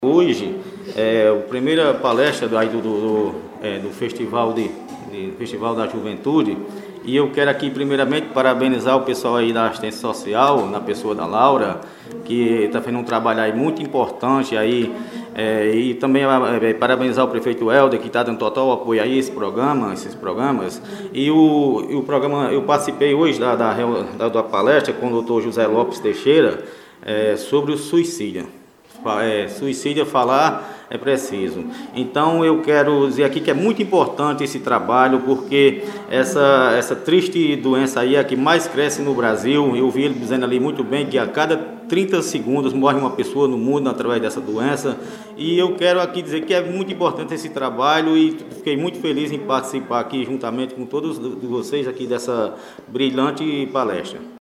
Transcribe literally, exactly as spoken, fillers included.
Hoje é a primeira palestra do, do, do, é, do Festival, de, de, Festival da Juventude, e eu quero aqui primeiramente parabenizar o pessoal aí da assistência social, na pessoa da Laura, que está fazendo um trabalho aí muito importante aí, é, e também é, parabenizar o prefeito Helder, que está dando total apoio a esse programa, esses programas, e o, e o programa, eu participei hoje da, da, da, da palestra com o doutor José Lopes Teixeira, é, sobre o suicídio. É, suicídio, falar é preciso. Então eu quero dizer aqui que é muito importante esse trabalho, porque essa, essa triste doença aí é a que mais cresce no Brasil. Eu vi ele dizendo ali muito bem que a cada trinta segundos morre uma pessoa no mundo através dessa doença, e eu quero aqui dizer que é muito importante esse trabalho, e fiquei muito feliz em participar aqui juntamente com todos vocês aqui dessa brilhante palestra.